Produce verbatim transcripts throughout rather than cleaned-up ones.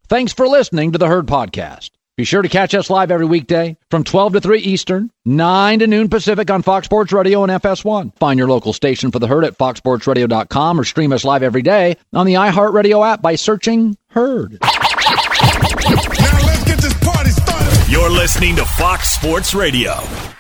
Thanks for listening to the Herd Podcast. Be sure to catch us live every weekday from twelve to three Eastern, nine to noon Pacific on Fox Sports Radio and F S one. Find your local station for the Herd at fox sports radio dot com or stream us live every day on the iHeartRadio app by searching Herd. Now let's get this party started. You're listening to Fox Sports Radio.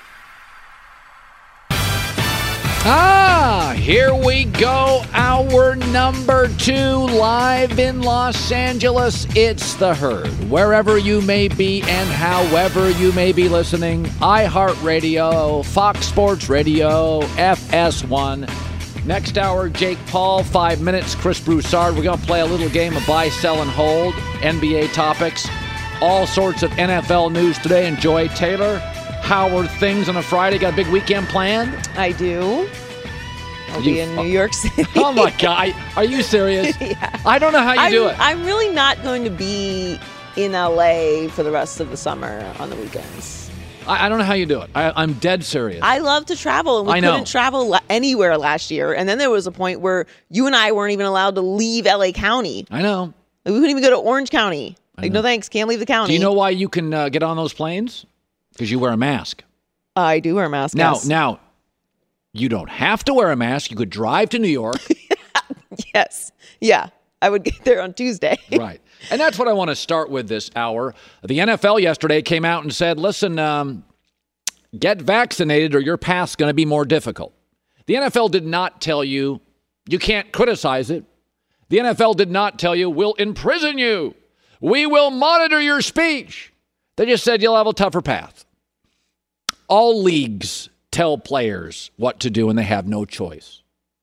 Ah, here we go. Hour number two, live in Los Angeles. It's the Herd. Wherever you may be and however you may be listening, iHeartRadio, Fox Sports Radio, F S one. Next hour, Jake Paul, five minutes, Chris Broussard. We're going to play a little game of buy, sell, and hold, N B A topics, all sorts of N F L news today. Enjoy. Taylor, how are things on a Friday? Got a big weekend planned? I do. I'll You be in fu- New York City. Oh, my God. Are you serious? Yeah. I don't know how you I'm, do it. I'm really not going to be in L A for the rest of the summer on the weekends. I, I don't know how you do it. I, I'm dead serious. I love to travel, and we I know. couldn't travel la- anywhere last year. And then there was a point where you and I weren't even allowed to leave L A County. I know. We couldn't even go to Orange County. I Like, know. no thanks, can't leave the county. Do you know why you can uh, get on those planes? Because you wear a mask. I do wear a mask. Now, yes. now, you don't have to wear a mask. You could drive to New York. Yes. Yeah. I would get there on Tuesday. Right. And that's what I want to start with this hour. The N F L yesterday came out and said, listen, um, get vaccinated or your path's going to be more difficult. The N F L did not tell you you can't criticize it. The N F L did not tell you we'll imprison you. We will monitor your speech. They just said you'll have a tougher path. All leagues tell players what to do and they have no choice.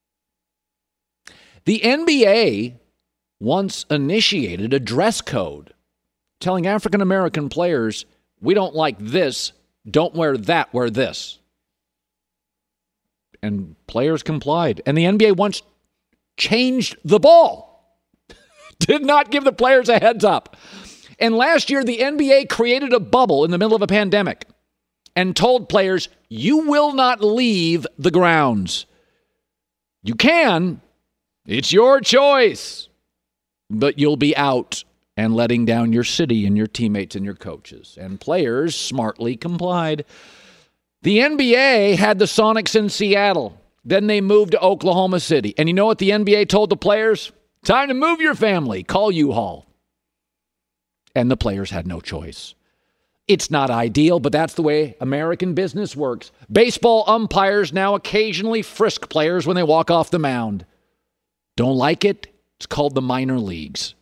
The N B A once initiated a dress code telling African American players, we don't like this, don't wear that, wear this. And players complied. And the N B A once changed the ball. Did not give the players a heads up. And last year, the N B A created a bubble in the middle of a pandemic and told players, you will not leave the grounds. You can. It's your choice. But you'll be out and letting down your city and your teammates and your coaches. And players smartly complied. The N B A had the Sonics in Seattle. Then they moved to Oklahoma City. And you know what the N B A told the players? Time to move your family. Call U-Haul. And the players had no choice. It's not ideal, but that's the way American business works. Baseball umpires now occasionally frisk players when they walk off the mound. Don't like it? It's called the minor leagues.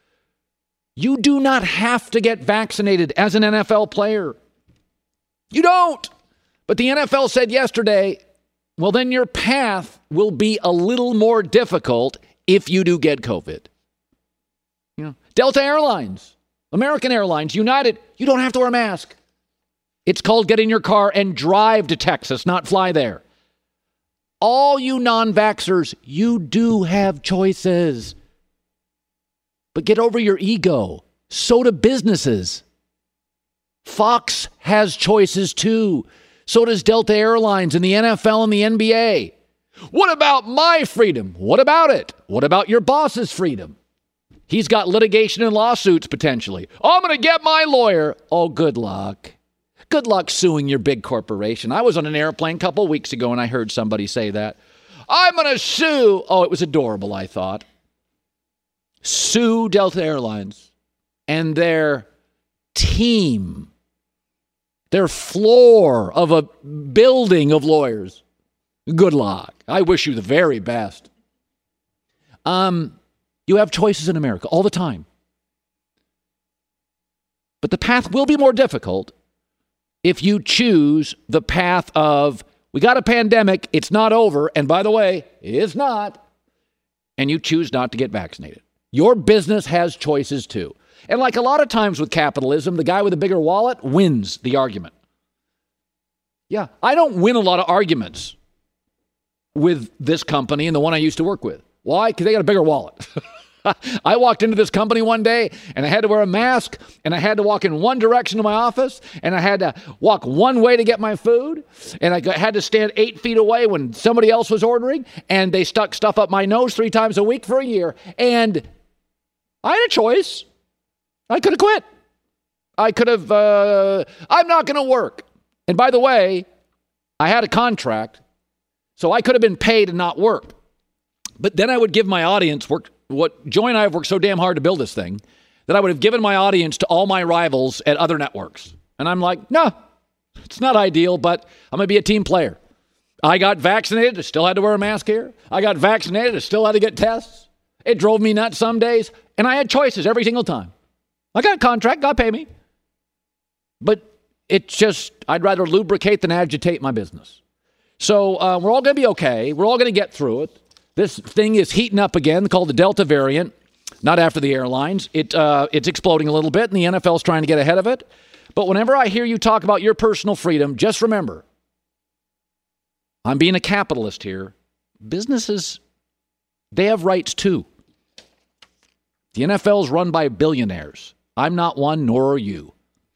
You do not have to get vaccinated as an N F L player. You don't. But the N F L said yesterday, well, then your path will be a little more difficult if you do get COVID. You know, Delta Airlines, American Airlines, United, you don't have to wear a mask. It's called get in your car and drive to Texas, not fly there. All you non-vaxxers, you do have choices. But get over your ego. So do businesses. Fox has choices too. So does Delta Airlines and the N F L and the N B A. What about my freedom? What about it? What about your boss's freedom? He's got litigation and lawsuits potentially. Oh, I'm going to get my lawyer. Oh, good luck. Good luck suing your big corporation. I was on an airplane a couple weeks ago and I heard somebody say that. I'm going to sue. Oh, it was adorable, I thought. Sue Delta Airlines and their team, their floor of a building of lawyers. Good luck. I wish you the very best. Um, you have choices in America all the time. But the path will be more difficult if you choose the path of, we got a pandemic, it's not over, and by the way, it is not, and you choose not to get vaccinated. Your business has choices too. And like a lot of times with capitalism, the guy with a bigger wallet wins the argument. Yeah, I don't win a lot of arguments with this company and the one I used to work with. Why? Because they got a bigger wallet. I walked into this company one day and I had to wear a mask and I had to walk in one direction to my office and I had to walk one way to get my food and I got, had to stand eight feet away when somebody else was ordering and they stuck stuff up my nose three times a week for a year. And I had a choice. I could have quit. I could have, uh, I'm not going to work. And by the way, I had a contract, so I could have been paid and not work. But then I would give my audience work. What Joy and I have worked so damn hard to build this thing that I would have given my audience to all my rivals at other networks. And I'm like, no, it's not ideal, but I'm going to be a team player. I got vaccinated. I still had to wear a mask here. I got vaccinated. I still had to get tests. It drove me nuts some days. And I had choices every single time. I got a contract. God pay me. But it's just, I'd rather lubricate than agitate my business. So uh, we're all going to be okay. We're all going to get through it. This thing is heating up again, called the Delta variant. Not after the airlines. It uh, It's exploding a little bit, and the N F L is trying to get ahead of it. But whenever I hear you talk about your personal freedom, just remember, I'm being a capitalist here. Businesses, they have rights too. The N F L is run by billionaires. I'm not one, nor are you.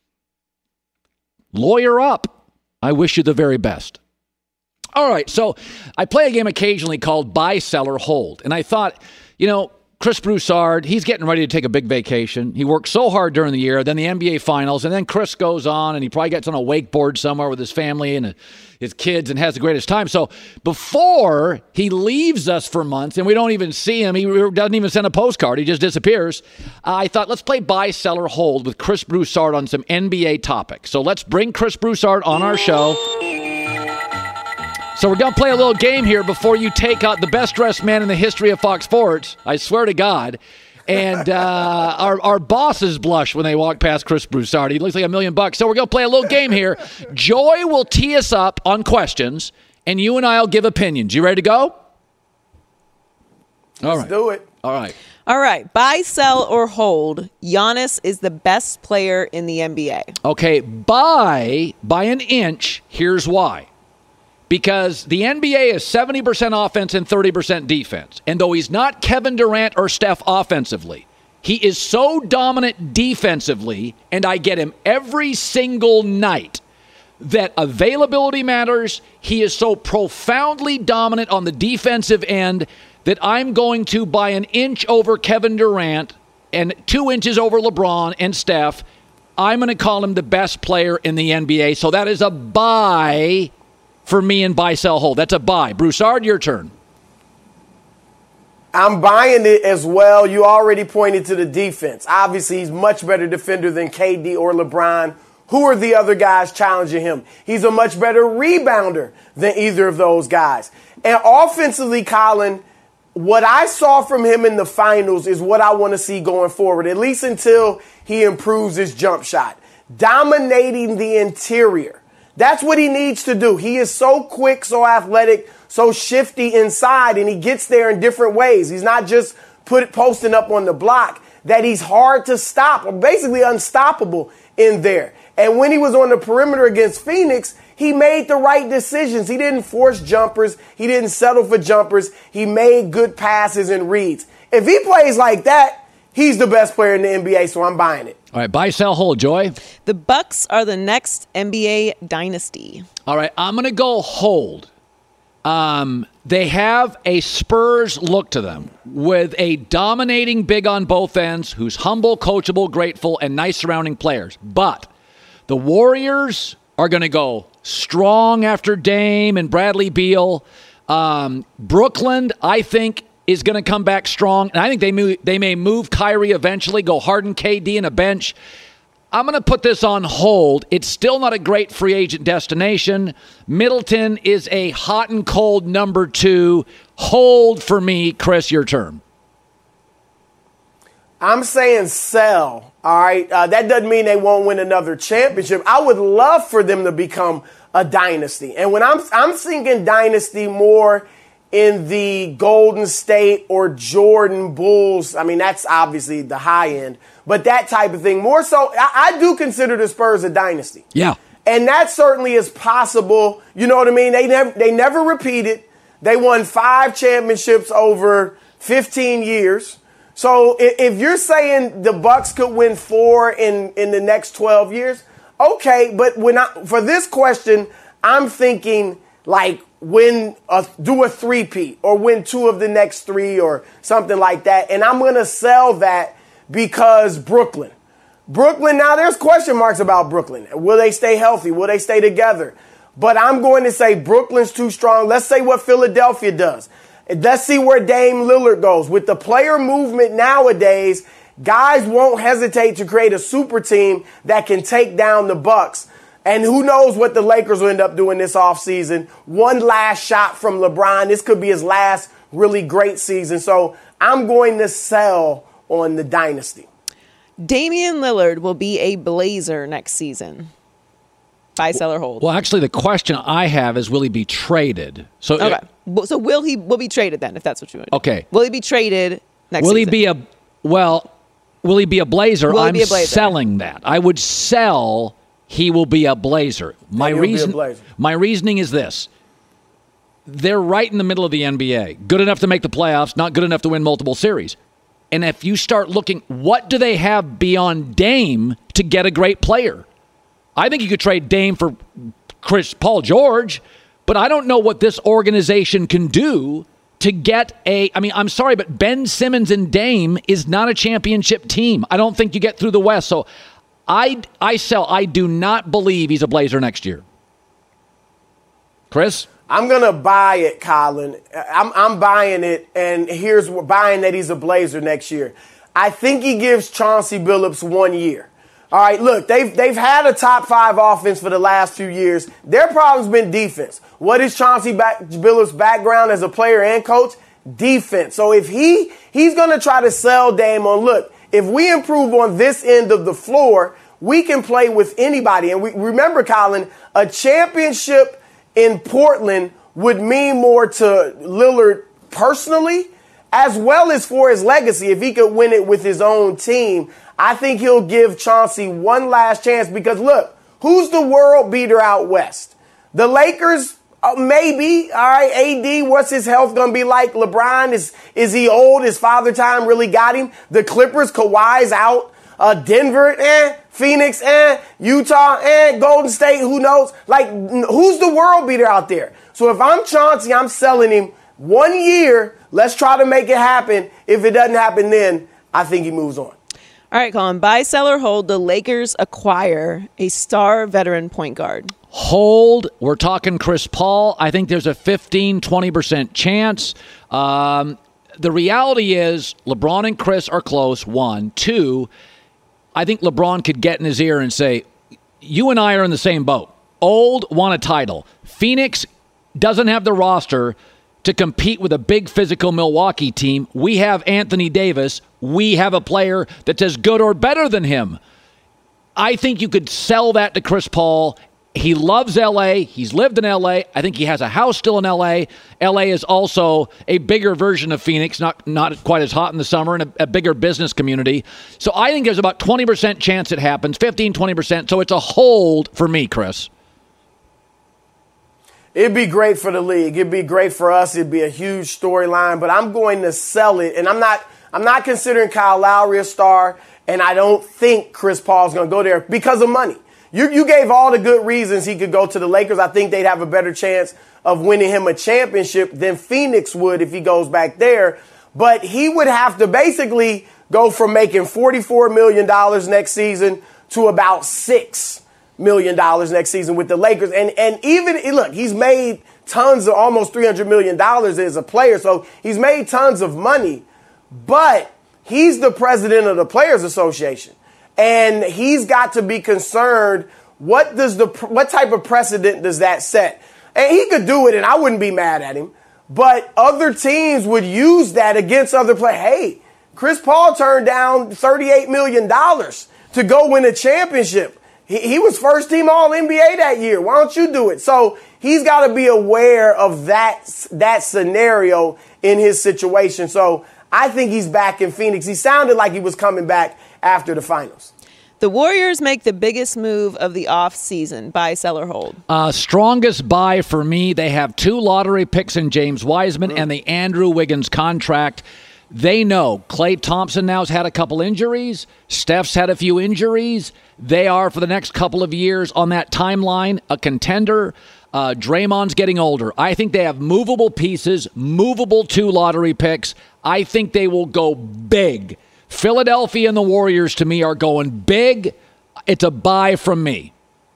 Lawyer up. I wish you the very best. All right, so I play a game occasionally called Buy, Sell, or Hold. And I thought, you know, Chris Broussard, he's getting ready to take a big vacation. He worked so hard during the year, then the N B A Finals, and then Chris goes on, and he probably gets on a wakeboard somewhere with his family and his kids and has the greatest time. So before he leaves us for months, and we don't even see him, he doesn't even send a postcard, he just disappears, uh, I thought, let's play Buy, Sell, or Hold with Chris Broussard on some N B A topics. So let's bring Chris Broussard on our show. So we're going to play a little game here before you take out the best-dressed man in the history of Fox Sports. I swear to God. And uh, our, our bosses blush when they walk past Chris Broussard. He looks like a million bucks. So we're going to play a little game here. Joy will tee us up on questions, and you and I will give opinions. You ready to go? All Let's right. do it. All right. All right. Buy, sell, or hold. Giannis is the best player in the N B A. Okay, buy by an inch. Here's why. Because the N B A is seventy percent offense and thirty percent defense. And though he's not Kevin Durant or Steph offensively, he is so dominant defensively, and I get him every single night, that availability matters. He is so profoundly dominant on the defensive end that I'm going to buy an inch over Kevin Durant and two inches over LeBron and Steph. I'm going to call him the best player in the N B A. So that is a buy for me in buy, sell, hold. That's a buy. Broussard, your turn. I'm buying it as well. You already pointed to the defense. Obviously, he's much better defender than K D or LeBron. Who are the other guys challenging him? He's a much better rebounder than either of those guys. And offensively, Colin, what I saw from him in the finals is what I want to see going forward, at least until he improves his jump shot. Dominating the interior. That's what he needs to do. He is so quick, so athletic, so shifty inside, and he gets there in different ways. He's not just put posting up on the block, that he's hard to stop, or basically unstoppable in there. And when he was on the perimeter against Phoenix, he made the right decisions. He didn't force jumpers. He didn't settle for jumpers. He made good passes and reads. If he plays like that, he's the best player in the N B A, so I'm buying it. All right, buy, sell, hold. Joy? The Bucks are the next N B A dynasty. All right, I'm going to go hold. Um, they have a Spurs look to them with a dominating big on both ends who's humble, coachable, grateful, and nice surrounding players. But the Warriors are going to go strong after Dame and Bradley Beal. Um, Brooklyn, I think, is going to come back strong. And I think they move, they may move Kyrie eventually, go Harden, K D, and a bench. I'm going to put this on hold. It's still not a great free agent destination. Middleton is a hot and cold number two. Hold for me. Chris, your turn. I'm saying sell, all right? Uh, that doesn't mean they won't win another championship. I would love for them to become a dynasty. And when I'm I'm thinking dynasty more in the Golden State or Jordan Bulls, I mean, that's obviously the high end, but that type of thing. More so, I, I do consider the Spurs a dynasty. Yeah. And that certainly is possible. You know what I mean? They never, they never repeated. They won five championships over fifteen years. So if you're saying the Bucks could win four in, in the next twelve years, okay. But when I, for this question, I'm thinking like win a, do a three-peat or win two of the next three or something like that. And I'm going to sell that because Brooklyn. Brooklyn, now there's question marks about Brooklyn. Will they stay healthy? Will they stay together? But I'm going to say Brooklyn's too strong. Let's say what Philadelphia does. Let's see where Dame Lillard goes. With the player movement nowadays, guys won't hesitate to create a super team that can take down the Bucks. And who knows what the Lakers will end up doing this offseason. One last shot from LeBron. This could be his last really great season. So I'm going to sell on the dynasty. Damian Lillard will be a Blazer next season. Buy, sell, or hold. Well, actually, the question I have is, will he be traded? So, okay. Uh, so will he will be traded then, if that's what you want? Okay. Will he be traded next will season? Will he be a, well, will he be a Blazer? Will he I'm be a Blazer? selling that. I would sell he will be a Blazer. My reason, Blazer. My reasoning is this. They're right in the middle of the N B A. Good enough to make the playoffs, not good enough to win multiple series. And if you start looking, what do they have beyond Dame to get a great player? I think you could trade Dame for Chris Paul George, but I don't know what this organization can do to get a, I mean, I'm sorry, but Ben Simmons and Dame is not a championship team. I don't think you get through the West. So I, I sell. I do not believe he's a Blazer next year. Chris? I'm going to buy it, Colin. I'm, I'm buying it, and here's what, buying that he's a Blazer next year. I think he gives Chauncey Billups one year. All right, look, they've, they've had a top five offense for the last few years. Their problem's been defense. What is Chauncey back, Billups' background as a player and coach? Defense. So if he he's going to try to sell Dame on, look, if we improve on this end of the floor, we can play with anybody. And we remember, Colin, a championship in Portland would mean more to Lillard personally, as well as for his legacy. If he could win it with his own team, I think he'll give Chauncey one last chance because, look, who's the world beater out west? The Lakers, uh, maybe. All right, A D, what's his health going to be like? LeBron, is is he old? His father time really got him? The Clippers, Kawhi's out. Uh, Denver, eh. Phoenix, eh. Utah, eh. Golden State, who knows? Like, who's the world beater out there? So if I'm Chauncey, I'm selling him one year. Let's try to make it happen. If it doesn't happen then, I think he moves on. All right, Colin. Buy, sell, or hold. The Lakers acquire a star veteran point guard. Hold. We're talking Chris Paul. I think there's a fifteen, twenty percent chance. Um, the reality is LeBron and Chris are close, one. Two, I think LeBron could get in his ear and say, you and I are in the same boat. Old, want a title. Phoenix doesn't have the roster to compete with a big physical Milwaukee team. We have Anthony Davis. We have a player that's as good or better than him. I think you could sell that to Chris Paul. He loves L A. He's lived in L A. I think he has a house still in L A. L A is also a bigger version of Phoenix, not not quite as hot in the summer, and a, a bigger business community. So I think there's about twenty percent chance it happens, fifteen, twenty percent. So it's a hold for me, Chris. It'd be great for the league. It'd be great for us. It'd be a huge storyline, but I'm going to sell it. And I'm not I'm not considering Kyle Lowry a star, and I don't think Chris Paul's going to go there because of money. You you gave all the good reasons he could go to the Lakers. I think they'd have a better chance of winning him a championship than Phoenix would if he goes back there. But he would have to basically go from making forty-four million dollars next season to about six million dollars next season with the Lakers. And and even, look, he's made tons of, almost three hundred million dollars as a player. So he's made tons of money. But he's the president of the Players Association. And he's got to be concerned, what does the what type of precedent does that set? And he could do it, and I wouldn't be mad at him. But other teams would use that against other players. Hey, Chris Paul turned down thirty-eight million dollars to go win a championship. He, he was first team All N B A that year. Why don't you do it? So he's got to be aware of that, that scenario in his situation. So I think he's back in Phoenix. He sounded like he was coming back after the finals. The Warriors make the biggest move of the offseason. Buy, sell, or hold. Uh, strongest buy for me. They have two lottery picks in James Wiseman mm. and the Andrew Wiggins contract. They know Klay Thompson now has had a couple injuries. Steph's had a few injuries. They are, for the next couple of years on that timeline, a contender. Uh, Draymond's getting older. I think they have movable pieces, movable two lottery picks. I think they will go big Philadelphia and the Warriors, to me, are going big. It's a buy from me.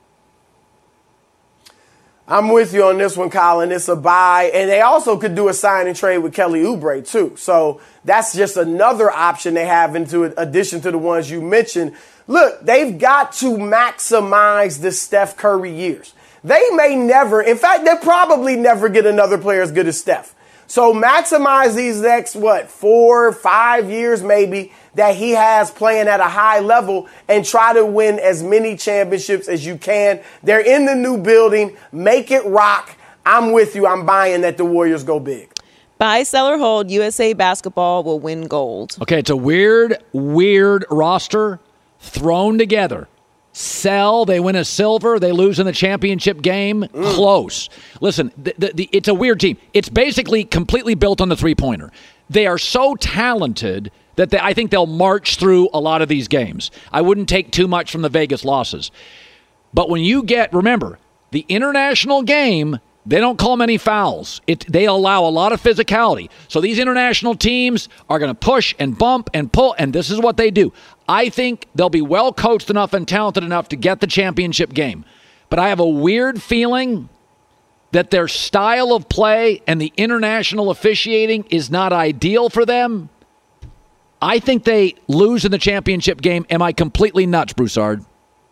I'm with you on this one, Colin. It's a buy. And they also could do a sign and trade with Kelly Oubre, too. So that's just another option they have into addition to the ones you mentioned. Look, they've got to maximize the Steph Curry years. They may never, in fact, they'll probably never get another player as good as Steph. So maximize these next, what, four, five years maybe that he has playing at a high level and try to win as many championships as you can. They're in the new building. Make it rock. I'm with you. I'm buying that the Warriors go big. Buy, sell, or hold. U S A Basketball will win gold. Okay, it's a weird, weird roster thrown together. Sell, they win a silver, they lose in the championship game. Mm. Close. Listen, the, the, the, it's a weird team. It's basically completely built on the three-pointer. They are so talented that they, I think they'll march through a lot of these games. I wouldn't take too much from the Vegas losses. But when you get, remember, the international game, they don't call many fouls. It, they allow a lot of physicality. So these international teams are going to push and bump and pull, and this is what they do. I think they'll be well coached enough and talented enough to get the championship game. But I have a weird feeling that their style of play and the international officiating is not ideal for them. I think they lose in the championship game. Am I completely nuts, Broussard?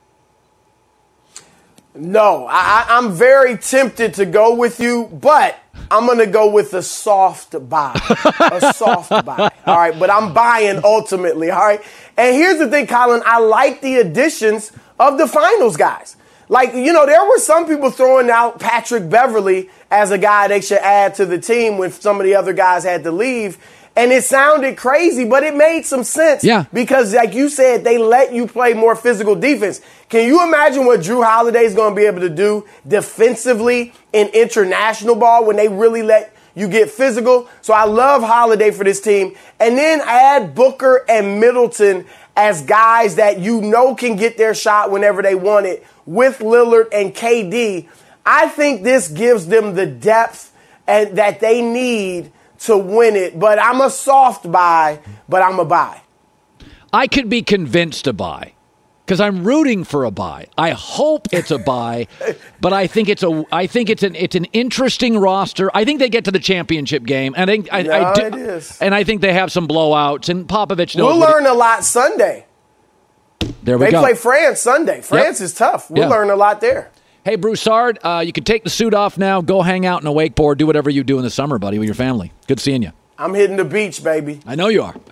No, I, I'm very tempted to go with you, but I'm going to go with a soft buy. A soft buy. All right, but I'm buying ultimately. All right. And here's the thing, Colin. I like the additions of the finals guys. Like, you know, there were some people throwing out Patrick Beverley as a guy they should add to the team when some of the other guys had to leave. And it sounded crazy, but it made some sense. Yeah. Because, like you said, they let you play more physical defense. Can you imagine what Drew Holiday is going to be able to do defensively in international ball when they really let you get physical? So I love Holiday for this team. And then add Booker and Middleton as guys that you know can get their shot whenever they want it with Lillard and K D. I think this gives them the depth and that they need to win it, but I'm a soft buy, but I'm a buy. I could be convinced to buy because I'm rooting for a buy. I hope it's a buy, but I think it's a. I think it's an. It's an interesting roster. I think they get to the championship game, and I think I, no, I do, it is. And I think they have some blowouts. And Popovich knows. We'll learn a lot Sunday. There we they go. They play France Sunday. France yep. is tough. We'll yeah. learn a lot there. Hey, Broussard, uh, you can take the suit off now. Go hang out in a wakeboard. Do whatever you do in the summer, buddy, with your family. Good seeing you. I'm hitting the beach, baby. I know you are.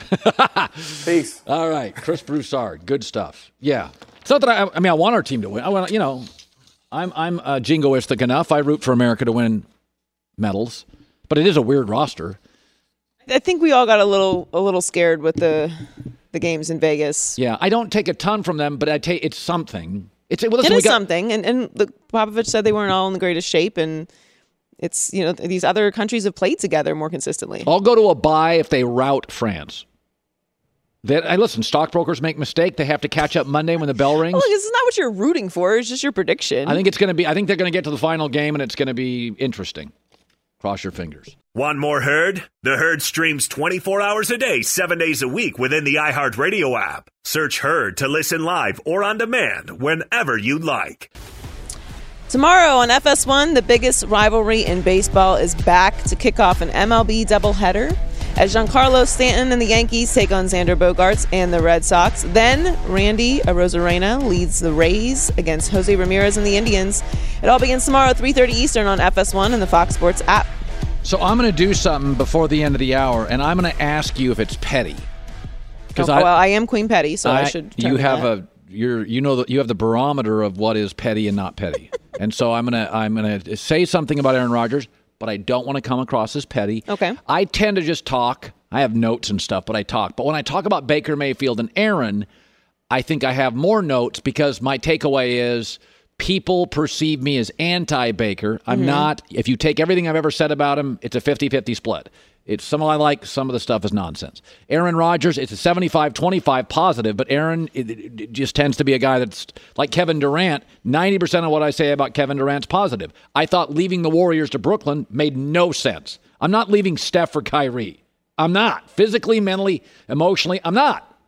Peace. All right, Chris Broussard. Good stuff. Yeah. It's not that I, I mean, I want our team to win. I want, you know, I'm I'm uh, jingoistic enough. I root for America to win medals, but it is a weird roster. I think we all got a little a little scared with the the games in Vegas. Yeah, I don't take a ton from them, but I take it's something. It's well, it listen, is we got, something, and and the Popovich said they weren't all in the greatest shape, and it's you know these other countries have played together more consistently. I'll go to a buy if they rout France. That I listen. Stockbrokers make mistake. They have to catch up Monday when the bell rings. Well, look, this is not what you're rooting for. It's just your prediction. I think it's going to be. I think they're going to get to the final game, and it's going to be interesting. Cross your fingers. Want more Herd? The Herd streams twenty-four hours a day, seven days a week within the iHeartRadio app. Search Herd to listen live or on demand whenever you like. Tomorrow on F S one, the biggest rivalry in baseball is back to kick off an M L B doubleheader as Giancarlo Stanton and the Yankees take on Xander Bogaerts and the Red Sox. Then Randy Arozarena leads the Rays against Jose Ramirez and the Indians. It all begins tomorrow at three thirty Eastern on F S one and the Fox Sports app. So I'm going to do something before the end of the hour, and I'm going to ask you if it's petty. Because oh, I, well, I am Queen Petty, so I, I should. You have that. a you're you know that you have the barometer of what is petty and not petty, and so I'm gonna I'm gonna say something about Aaron Rodgers, but I don't want to come across as petty. Okay. I tend to just talk. I have notes and stuff, but I talk. But when I talk about Baker Mayfield and Aaron, I think I have more notes because my takeaway is people perceive me as anti-Baker. I'm mm-hmm. not. If you take everything I've ever said about him, it's a fifty-fifty split. It's some I like, some of the stuff is nonsense. Aaron Rodgers, it's a seventy-five twenty-five positive, but Aaron it, it just tends to be a guy that's like Kevin Durant. ninety percent of what I say about Kevin Durant's positive. I thought leaving the Warriors to Brooklyn made no sense. I'm not leaving Steph for Kyrie. I'm not. Physically, mentally, emotionally, I'm not.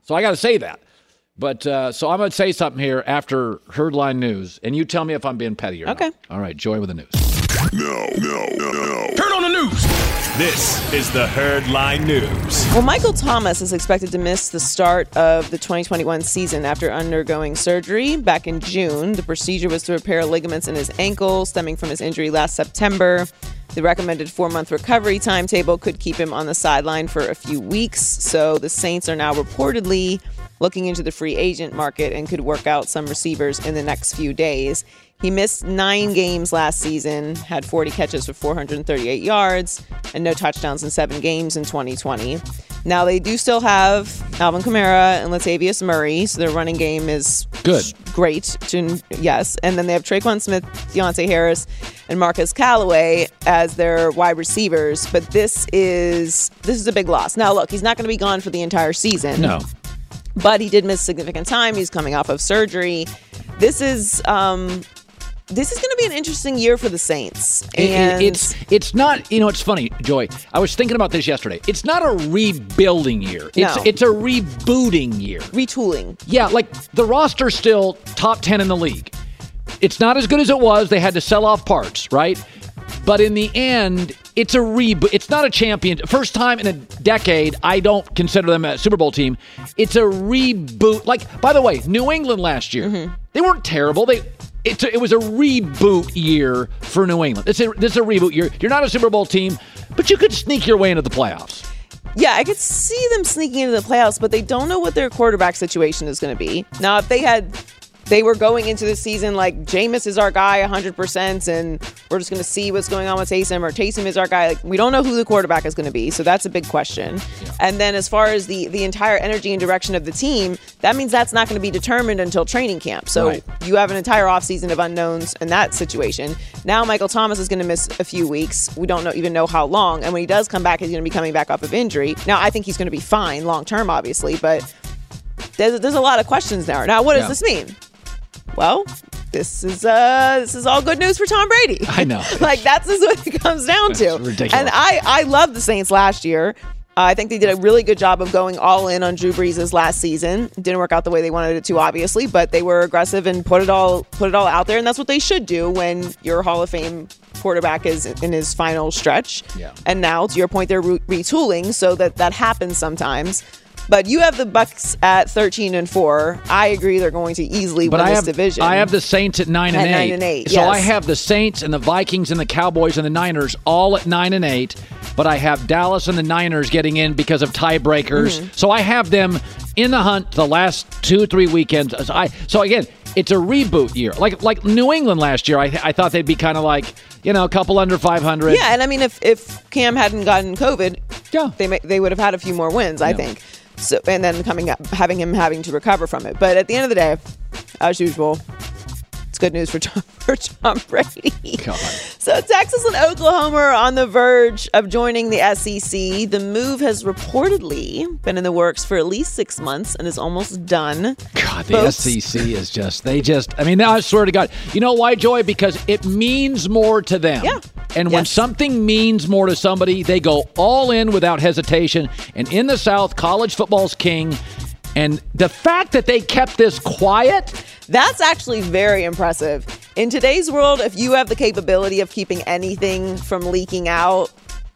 So I got to say that. But uh, so I'm going to say something here after Herdline News, and you tell me if I'm being petty or Okay. not. All right, Joy with the news. No, no, no, no. Turn on the news. This is the Herdline News. Well, Michael Thomas is expected to miss the start of the twenty twenty-one season after undergoing surgery back in June. The procedure was to repair ligaments in his ankle stemming from his injury last September. The recommended four-month recovery timetable could keep him on the sideline for a few weeks. So the Saints are now reportedly looking into the free agent market and could work out some receivers in the next few days. He missed nine games last season, had forty catches for four hundred thirty-eight yards, and no touchdowns in seven games in twenty twenty. Now, they do still have Alvin Kamara and Latavius Murray, so their running game is Good. great. To, yes. And then they have Traquan Smith, Deontay Harris, and Marcus Callaway as their wide receivers. But this is this is a big loss. Now, look, he's not going to be gone for the entire season. No. But he did miss significant time. He's coming off of surgery. This is um, this is going to be an interesting year for the Saints. It- And it- it's it's not, you know, it's funny, Joy. I was thinking about this yesterday. It's not a rebuilding year. It's No. it's a rebooting year. retooling. Yeah, like the roster's still top ten in the league. It's not as good as it was. They had to sell off parts, right? But in the end, it's a reboot. It's not a champion. First time in a decade, I don't consider them a Super Bowl team. It's a reboot. Like, by the way, New England last year, Mm-hmm. they weren't terrible. They it, it was a reboot year for New England. It's a, this is a reboot year. You're not a Super Bowl team, but you could sneak your way into the playoffs. Yeah, I could see them sneaking into the playoffs, but they don't know what their quarterback situation is going to be. Now, if they had, they were going into the season like Jameis is our guy one hundred percent, and we're just going to see what's going on with Taysom, or Taysom is our guy. Like, we don't know who the quarterback is going to be, so that's a big question. Yeah. And then as far as the the entire energy and direction of the team, that means that's not going to be determined until training camp. So Right. you have an entire offseason of unknowns in that situation. Now Michael Thomas is going to miss a few weeks. We don't know even know how long. And when he does come back, he's going to be coming back off of injury. Now, I think he's going to be fine long term, obviously, but there's, there's a lot of questions there. Now, what does Yeah. this mean? Well, this is uh, this is all good news for Tom Brady. I know. Like, that's just what it comes down to. It's ridiculous. And I, I love the Saints last year. Uh, I think they did a really good job of going all in on Drew Brees' last season. It didn't work out the way they wanted it to, obviously, but they were aggressive and put it all put it all out there, and that's what they should do when your Hall of Fame quarterback is in his final stretch. Yeah. And now, to your point, they're re- retooling so that that happens sometimes. But you have the Bucs at thirteen and four. I agree they're going to easily But win I this have division. I have the Saints at nine and At eight. nine and eight, So yes. I have the Saints and the Vikings and the Cowboys and the Niners all at nine and eight. But I have Dallas and the Niners getting in because of tiebreakers. Mm-hmm. So I have them in the hunt the last two three weekends. So, I, so again, it's a reboot year. Like like New England last year, I I thought they'd be kind of like, you know, a couple under five hundred. Yeah, and I mean, if if Cam hadn't gotten COVID, Yeah. they may, they would have had a few more wins, I Yeah. think. So, and then coming up, having him having to recover from it. But at the end of the day, as usual, it's good news for Tom, for Tom Brady. God. So Texas and Oklahoma are on the verge of joining the S E C. The move has reportedly been in the works for at least six months and is almost done. God, the Folks. S E C is just, they just, I mean, now I swear to God. You know why, Joy? Because it means more to them. Yeah. And when Yes. something means more to somebody, they go all in without hesitation. And in the South, college football's king. And the fact that they kept this quiet, That's actually very impressive. In today's world, if you have the capability of keeping anything from leaking out,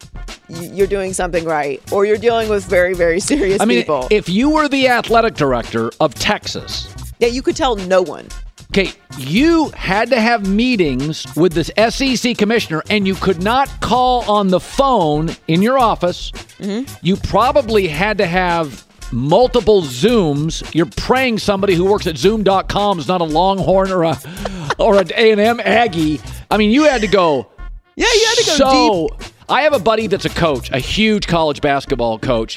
y- you're doing something right. Or you're dealing with very, very serious I mean, people. if you were the athletic director of Texas, yeah, you could tell no one. okay, you had to have meetings with this S E C commissioner, and you could not call on the phone in your office. Mm-hmm. You probably had to have multiple Zooms. You're praying somebody who works at Zoom dot com is not a Longhorn or a or an A and M Aggie. I mean, you had to go. Yeah, you had to go so, deep. I have a buddy that's a coach, a huge college basketball coach.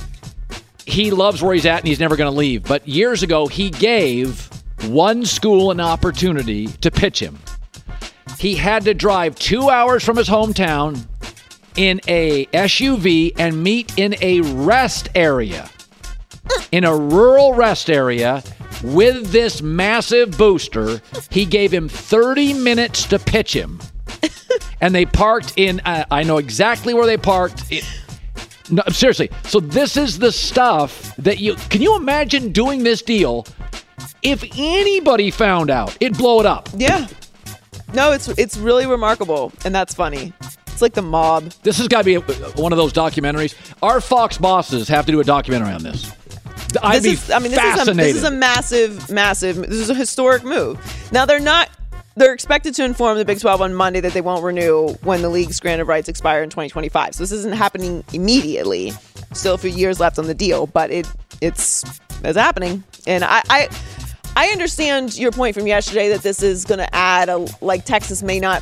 He loves where he's at, and he's never going to leave. But years ago, he gave one school an opportunity to pitch him. He had to drive two hours from his hometown in a S U V and meet in a rest area, in a rural rest area with this massive booster. He gave him thirty minutes to pitch him. And they parked in, uh, I know exactly where they parked. It, No, seriously. So this is the stuff that you can you imagine doing this deal if anybody found out? It'd blow it up. Yeah. No, it's it's really remarkable, and that's funny. It's like the mob. This has got to be a, one of those documentaries. Our Fox bosses have to do a documentary on this. I'd this be is, I mean, this fascinated. Is a, this is a massive, massive. This is a historic move. Now they're not. They're expected to inform the Big twelve on Monday that they won't renew when the league's grant of rights expire in twenty twenty-five. So this isn't happening immediately. Still a few years left on the deal, but it it's it's happening. And I I, I understand your point from yesterday that this is going to add a like Texas may not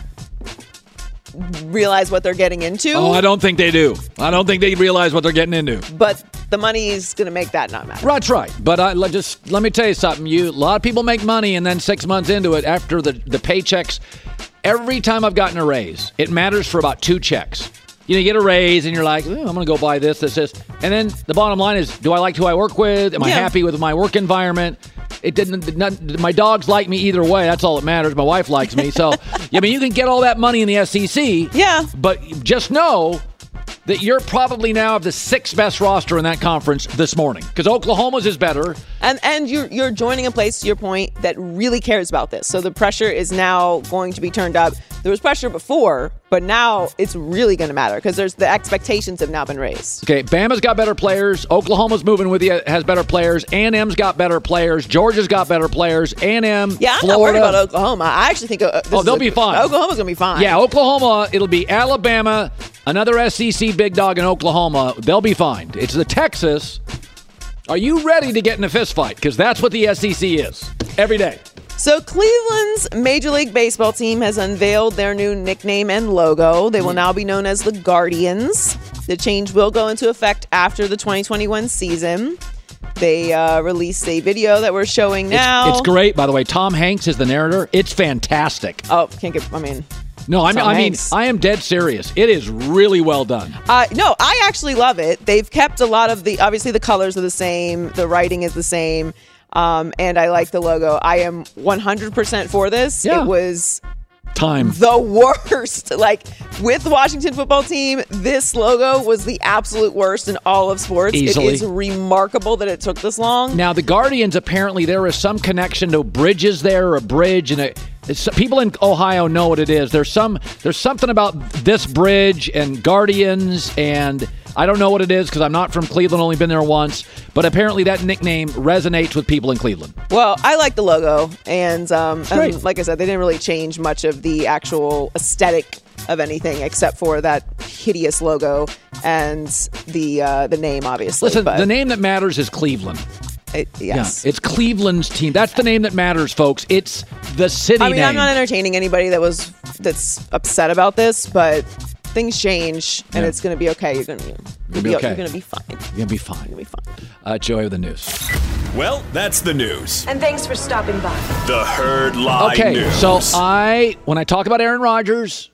realize what they're getting into. Oh, I don't think they do. I don't think they realize what they're getting into. But the money is going to make that not matter. That's right. But I let just let me tell you something. You a lot of people make money, and then six months into it, after the the paychecks, every time I've gotten a raise, it matters for about two checks. You know, you get a raise, and you're like, I'm going to go buy this, this, this, and then the bottom line is, do I like who I work with? Am I Yeah. happy with my work environment? It didn't. Not, my dogs like me either way. That's all that matters. My wife likes me. So, I mean, you can get all that money in the S E C. Yeah. But just know that you're probably now the sixth best roster in that conference this morning because Oklahoma's is better. And and you're you're joining a place, to your point, that really cares about this. So the pressure is now going to be turned up. There was pressure before, but now it's really going to matter because there's the expectations have now been raised. Okay, Bama's got better players. Oklahoma's moving with you, has better players. A and M's got better players. Georgia's got better players. A and M, Yeah, I'm Florida. not worried about Oklahoma. I actually think uh, this Oh, is they'll a- be fine. Oklahoma's going to be fine. Yeah, Oklahoma, it'll be Alabama, another S E C big dog in Oklahoma. They'll be fine. It's the Texas. Are you ready to get in a fist fight? Because that's what the S E C is every day. So Cleveland's Major League Baseball team has unveiled their new nickname and logo. They will now be known as the Guardians. The change will go into effect after the twenty twenty-one season. They uh, released a video that we're showing now. It's, it's great, by the way. Tom Hanks is the narrator. It's fantastic. Oh, can't get, I mean... No, I mean, Tom I mean, Hanks. I am dead serious. It is really well done. Uh, no, I actually love it. They've kept a lot of the, obviously the colors are the same, the writing is the same, um, and I like the logo. I am one hundred percent for this. Yeah. It was Time. the worst. Like, with the Washington football team, this logo was the absolute worst in all of sports. Easily. It is remarkable that it took this long. Now, the Guardians, apparently there is some connection to bridges there, or a bridge, and a, it's, people in Ohio know what it is. There's some, there's something about this bridge and Guardians, and I don't know what it is because I'm not from Cleveland, only been there once, but apparently that nickname resonates with people in Cleveland. Well, I like the logo, and, um, great. and like I said, they didn't really change much of the actual aesthetic of anything except for that hideous logo and the uh, the name, obviously. Listen, but the name that matters is Cleveland. it, yes. Yeah, it's Cleveland's team. That's the name that matters, folks. It's the city I mean, name. I'm not entertaining anybody that was that's upset about this, but things change, and Yeah. it's going to be okay. You're going to You'll be okay. You're going to be fine. You're You're going to be fine. going to be fine. Uh, Joy with the news. Well, that's the news. And thanks for stopping by. The Herd Live Okay, News. so I when I talk about Aaron Rodgers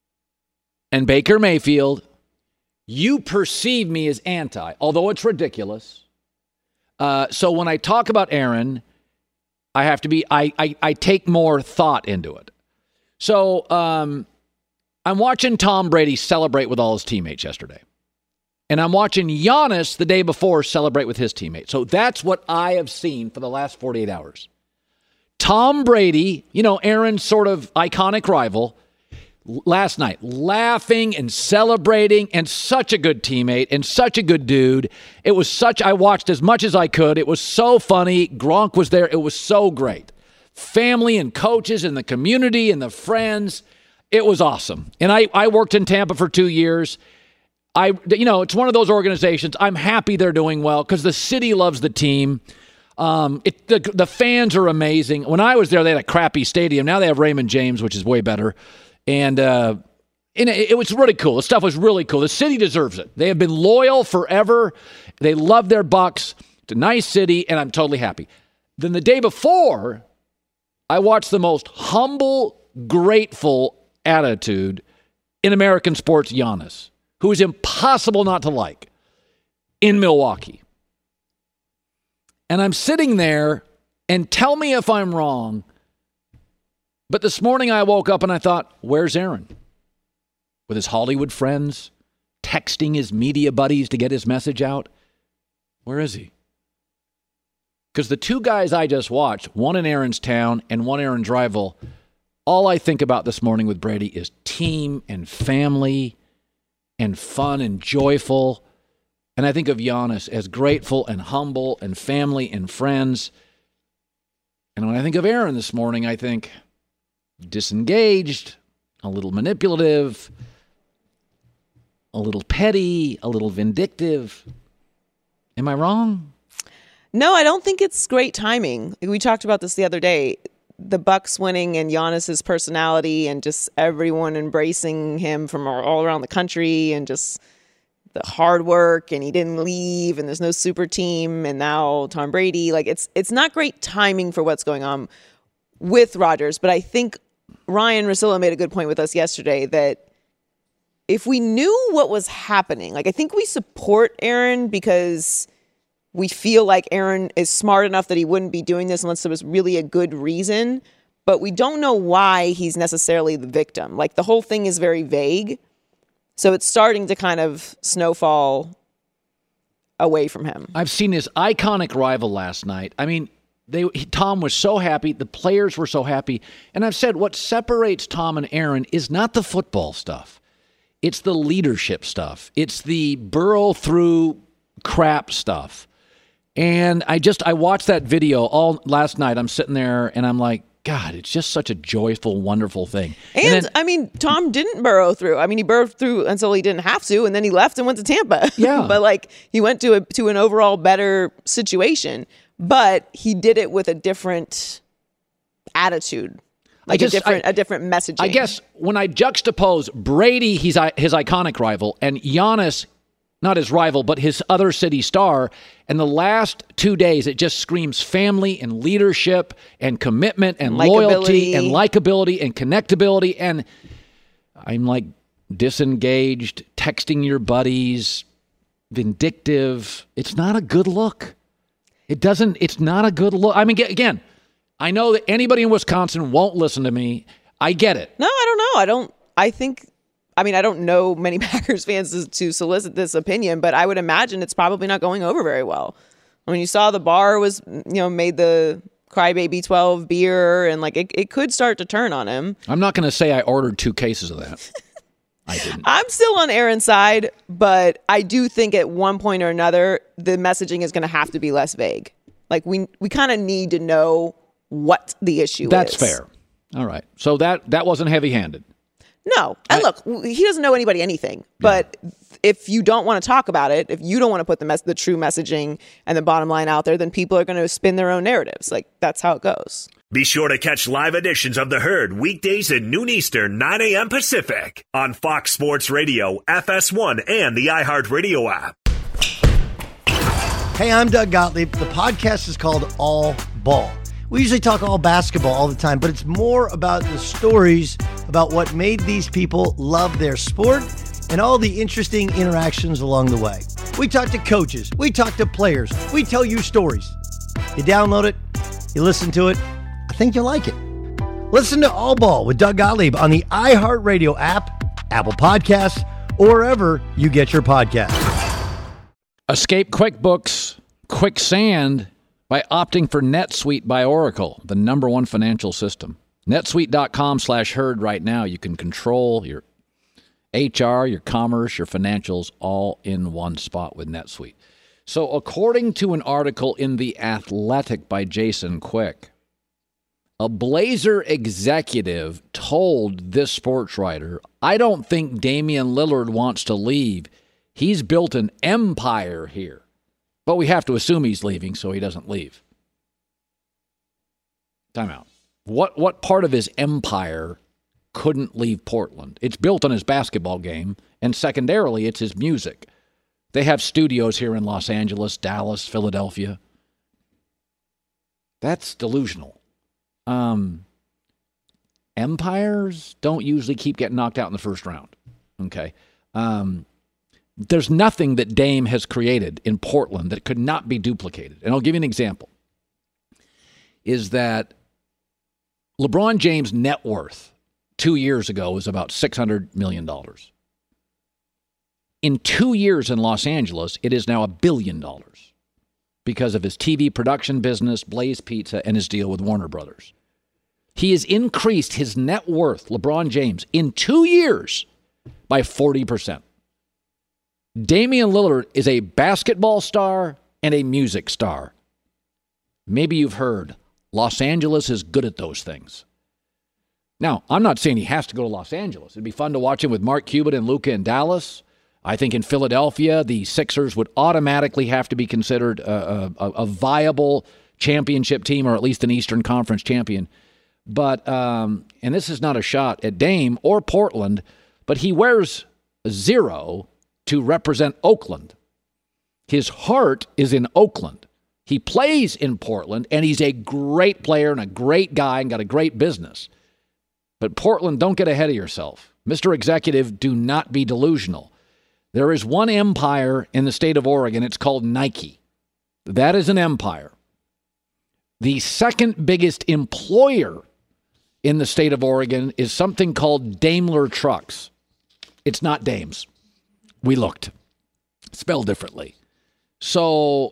and Baker Mayfield, you perceive me as anti, although it's ridiculous. Uh, so when I talk about Aaron, I have to be I I, I take more thought into it. So um, I'm watching Tom Brady celebrate with all his teammates yesterday. And I'm watching Giannis the day before celebrate with his teammates. So that's what I have seen for the last forty-eight hours. Tom Brady, you know, Aaron's sort of iconic rival, last night laughing and celebrating, and such a good teammate and such a good dude. It was such, I watched as much as I could. It was so funny. Gronk was there. It was so great. Family and coaches and the community and the friends. It was awesome. And I, I worked in Tampa for two years. I, you know, it's one of those organizations. I'm happy they're doing well because the city loves the team. Um, it, the, the fans are amazing. When I was there, they had a crappy stadium. Now they have Raymond James, which is way better. And, uh, and it, it was really cool. The stuff was really cool. The city deserves it. They have been loyal forever. They love their Bucks. It's a nice city, and I'm totally happy. Then the day before, I watched the most humble, grateful attitude in American sports, Giannis, who is impossible not to like, in Milwaukee. And I'm sitting there, and tell me if I'm wrong, but this morning I woke up and I thought, where's Aaron? With his Hollywood friends, texting his media buddies to get his message out? Where is he? Because the two guys I just watched, one in Aaronstown and one Aaron Drivel, all I think about this morning with Brady is team and family and fun and joyful. And I think of Giannis as grateful and humble and family and friends. And when I think of Aaron this morning, I think disengaged, a little manipulative, a little petty, a little vindictive. Am I wrong? No, I don't think it's great timing. We talked about this the other day. The Bucks winning and Giannis's personality and just everyone embracing him from all around the country and just the hard work, and he didn't leave, and there's no super team, and now Tom Brady. Like, it's it's not great timing for what's going on with Rodgers. But I think Ryan Russillo made a good point with us yesterday that if we knew what was happening, like, I think we support Aaron because we feel like Aaron is smart enough that he wouldn't be doing this unless there was really a good reason. But we don't know why he's necessarily the victim. Like, the whole thing is very vague. So it's starting to kind of snowfall away from him. I've seen his iconic rival last night. I mean, they he, Tom was so happy. The players were so happy. And I've said what separates Tom and Aaron is not the football stuff. It's the leadership stuff. It's the burrow through crap stuff. And I just, I watched that video all last night. I'm sitting there and I'm like, God, it's just such a joyful, wonderful thing. And, and then, I mean, Tom didn't burrow through. I mean, he burrowed through until he didn't have to, and then he left and went to Tampa. Yeah. But, like, he went to a, to an overall better situation. But he did it with a different attitude, like just, a different I, a different messaging. I guess when I juxtapose Brady, he's his iconic rival, and Giannis, not his rival, but his other city star. And the last two days, it just screams family and leadership and commitment and loyalty and likability and connectability. And I'm like disengaged, texting your buddies, vindictive. It's not a good look. It doesn't, it's not a good look. I mean, again, I know that anybody in Wisconsin won't listen to me. I get it. No, I don't know. I don't, I think... I mean, I don't know many Packers fans to, to solicit this opinion, but I would imagine it's probably not going over very well. I mean, you saw the bar was, you know, made the Crybaby twelve beer, and like it, it could start to turn on him. I'm not going to say I ordered two cases of that. I didn't. I'm still on Aaron's side, but I do think at one point or another, the messaging is going to have to be less vague. Like we we kind of need to know what the issue That's is. That's fair. All right. So that that wasn't heavy-handed. No. And look, he doesn't know anybody anything. But yeah. if you don't want to talk about it, if you don't want to put the mes- the true messaging and the bottom line out there, then people are going to spin their own narratives. Like, that's how it goes. Be sure to catch live editions of The Herd weekdays at noon Eastern, nine a.m. Pacific on Fox Sports Radio, F S one, and the iHeartRadio app. Hey, I'm Doug Gottlieb. The podcast is called All Ball. We usually talk all basketball all the time, but it's more about the stories about what made these people love their sport and all the interesting interactions along the way. We talk to coaches. We talk to players. We tell you stories. You download it. You listen to it. I think you'll like it. Listen to All Ball with Doug Gottlieb on the iHeartRadio app, Apple Podcasts, or wherever you get your podcasts. Escape QuickBooks Quicksand by opting for NetSuite by Oracle, the number one financial system. netsuite.com slash herd right now. You can control your H R, your commerce, your financials all in one spot with NetSuite. So according to an article in The Athletic by Jason Quick, a Blazer executive told this sports writer, I don't think Damian Lillard wants to leave. He's built an empire here. But we have to assume he's leaving, so he doesn't leave. Time out. What what part of his empire couldn't leave Portland? It's built on his basketball game, and secondarily, it's his music. They have studios here in Los Angeles, Dallas, Philadelphia. That's delusional. Um, empires don't usually keep getting knocked out in the first round. Okay. Um There's nothing that Dame has created in Portland that could not be duplicated. And I'll give you an example. Is that LeBron James' net worth two years ago was about six hundred million dollars. In two years in Los Angeles, it is now a billion dollars because of his T V production business, Blaze Pizza, and his deal with Warner Brothers. He has increased his net worth, LeBron James, in two years by forty percent. Damian Lillard is a basketball star and a music star. Maybe you've heard Los Angeles is good at those things. Now, I'm not saying he has to go to Los Angeles. It'd be fun to watch him with Mark Cuban and Luka in Dallas. I think in Philadelphia, the Sixers would automatically have to be considered a, a, a viable championship team, or at least an Eastern Conference champion. But, um, and this is not a shot at Dame or Portland, but he wears a zero to represent Oakland. His heart is in Oakland. He plays in Portland, and he's a great player and a great guy and got a great business. But Portland, don't get ahead of yourself. Mister Executive, do not be delusional. There is one empire in the state of Oregon. It's called Nike. That is an empire. The second biggest employer in the state of Oregon is something called Daimler Trucks. It's not Dames. We looked. Spelled differently. So,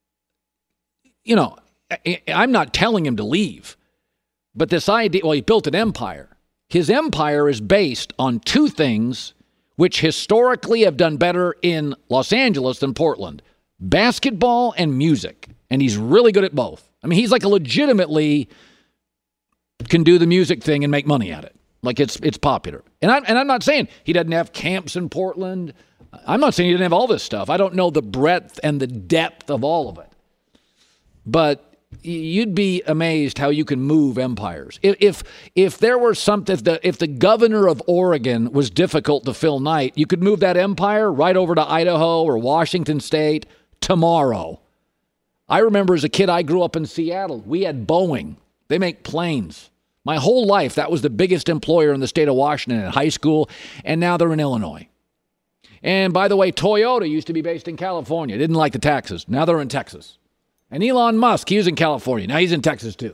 you know, I'm not telling him to leave. But this idea, well, he built an empire. His empire is based on two things which historically have done better in Los Angeles than Portland: basketball and music. And he's really good at both. I mean, he's like a legitimately can do the music thing and make money at it. Like it's it's popular. And I'm, and I'm not saying he doesn't have camps in Portland. I'm not saying he didn't have all this stuff. I don't know the breadth and the depth of all of it. But you'd be amazed how you can move empires. If if, if there were something, if the, if the governor of Oregon was difficult to Phil Knight, you could move that empire right over to Idaho or Washington State tomorrow. I remember as a kid, I grew up in Seattle. We had Boeing. They make planes. My whole life, that was the biggest employer in the state of Washington in high school, and now they're in Illinois. And by the way, Toyota used to be based in California. Didn't like the taxes. Now they're in Texas. And Elon Musk, he was in California. Now he's in Texas too.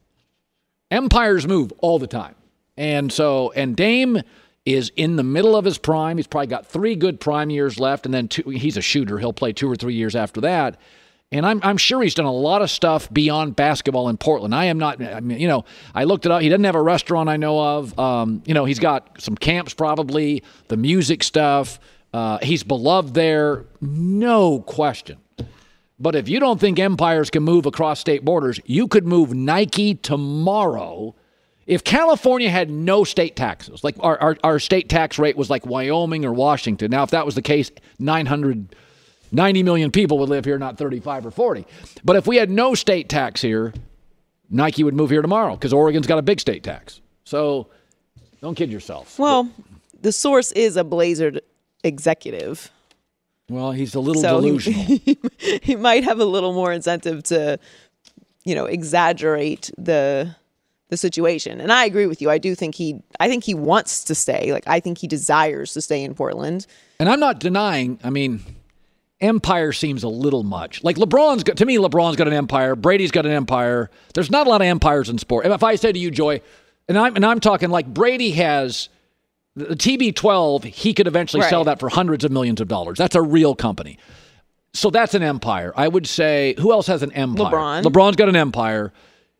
Empires move all the time. And so, and Dame is in the middle of his prime. He's probably got three good prime years left, and then two, he's a shooter. He'll play two or three years after that. And I'm I'm sure he's done a lot of stuff beyond basketball in Portland. I am not, I mean, you know, I looked it up. He doesn't have a restaurant I know of. Um, you know, he's got some camps probably, the music stuff. Uh, he's beloved there, no question. But if you don't think empires can move across state borders, you could move Nike tomorrow. If California had no state taxes, like our, our, our state tax rate was like Wyoming or Washington. Now, if that was the case, nine hundred ninety million people would live here, not thirty-five or forty. But if we had no state tax here, Nike would move here tomorrow because Oregon's got a big state tax. So don't kid yourself. Well, the source is a Blazer executive. Well, he's a little so delusional. He, he might have a little more incentive to, you know, exaggerate the the situation. And I agree with you. I do think he I think he wants to stay. Like, I think he desires to stay in Portland. And I'm not denying, I mean, empire seems a little much. Like LeBron's got, to me, LeBron's got an empire. Brady's got an empire. There's not a lot of empires in sport. If I said to you, Joy, and I'm, and I'm talking like Brady has the T B twelve, he could eventually right. sell that for hundreds of millions of dollars. That's a real company. So that's an empire. I would say, who else has an empire? LeBron. LeBron's got an empire.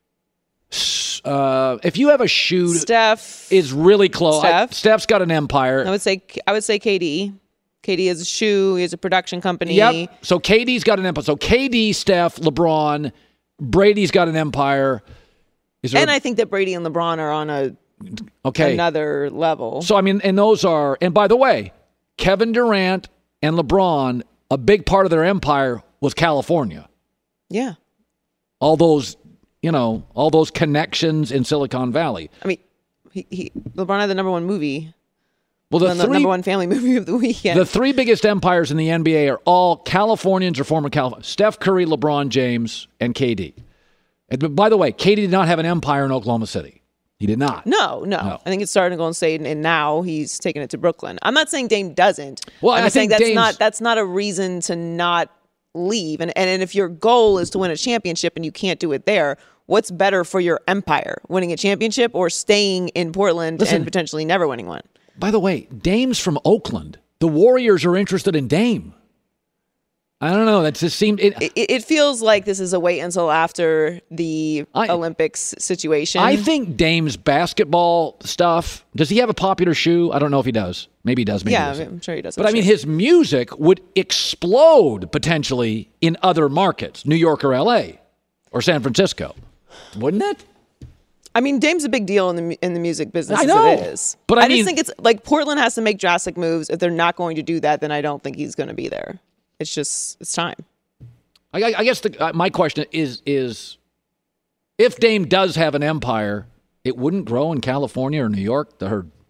Uh, if you have a shoe, Steph is really close. Steph. I, Steph's got an empire. I would say I would say K D. K D has a shoe. He has a production company. Yep. So K D's got an empire. So K D, Steph, LeBron, Brady's got an empire. Is and a, I think that Brady and LeBron are on a okay another level. So I mean, and those are. And by the way, Kevin Durant and LeBron, a big part of their empire was California. Yeah. All those, you know, all those connections in Silicon Valley. I mean, he, he LeBron had the number one movie. Well, the, the three, number one family movie of the weekend. The three biggest empires in the N B A are all Californians or former California. Steph Curry, LeBron James, and K D. And by the way, K D did not have an empire in Oklahoma City. He did not. No, no. no. I think it started in Golden State, and, and now he's taking it to Brooklyn. I'm not saying Dame doesn't. Well, I'm I just saying think that's Dame's, not that's not a reason to not leave. And, and and if your goal is to win a championship and you can't do it there, what's better for your empire, winning a championship or staying in Portland Listen, and potentially never winning one? By the way, Dame's from Oakland. the Warriors are interested in Dame. I don't know. That just seemed it, it. It feels like this is a wait until after the I, Olympics situation. I think Dame's basketball stuff. Does he have a popular shoe? I don't know if he does. Maybe he does. Maybe yeah, he I'm sure he does. But I mean, his music would explode potentially in other markets, New York or L A or San Francisco, wouldn't it? I mean, Dame's a big deal in the in the music business. I know, as it is. but I, I mean, just think it's like Portland has to make drastic moves. If they're not going to do that, then I don't think he's going to be there. It's just it's time. I, I guess the, uh, my question is is if Dame does have an empire, it wouldn't grow in California or New York. The her